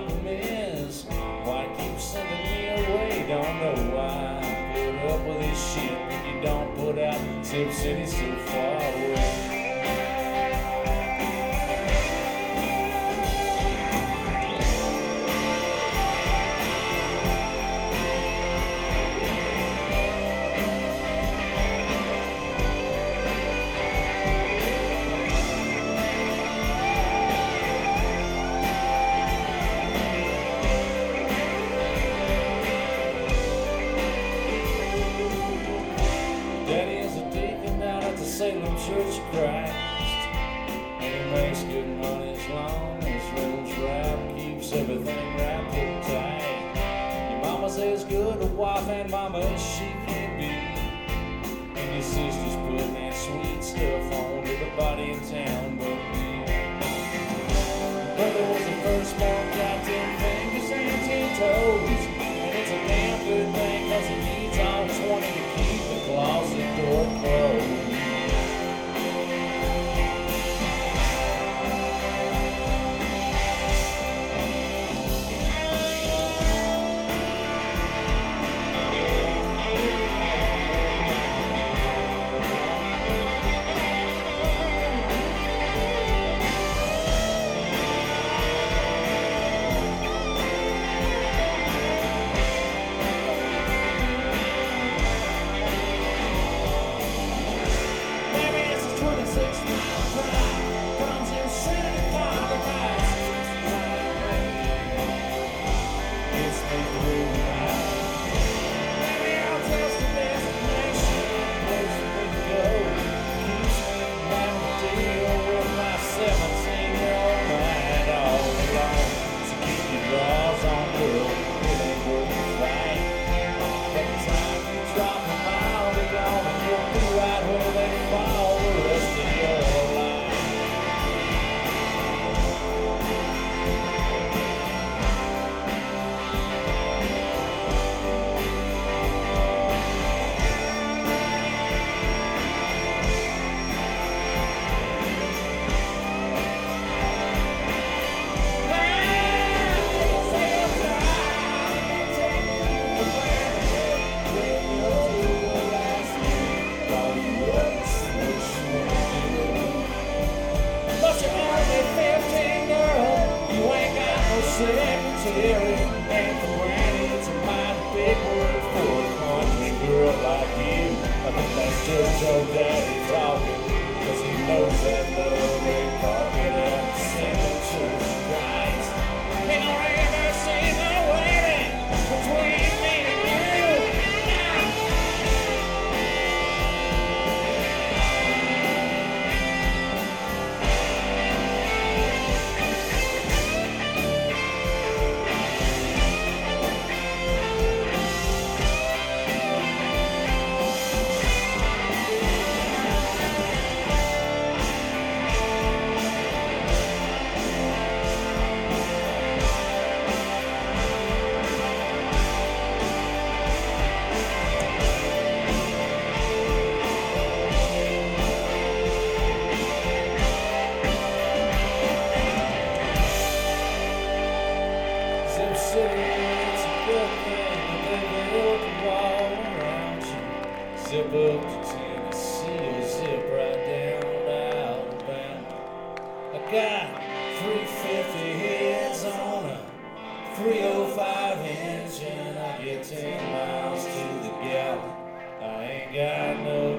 problem is, why keep sending me away? Don't know why I put up with this shit when you don't put out Zip City so far away. Salem Church of Christ, and he makes good money as long as little trap keeps everything wrapped up tight. Your mama's as good a wife and mama as she can be, and your sister's putting that sweet stuff on everybody in town but me. Your brother was the firstborn, got 10 fingers and 10 toes, and it's a damn good thing 'cause he needs all 20 to keep the closet door closed. Secretary, and for granted, it's a mighty big word for a country girl like you. I think that's just your daddy talking, 'cause he knows that little red carpet and Salem Church of Christ. He don't ever see the wedding between me and you. Zip City, it's a good thing that they built a wall around you. Zip up to Tennessee or zip right down to Alabama. I got 350 heads on a 305 engine. I get 10 miles to the gallon. I ain't got no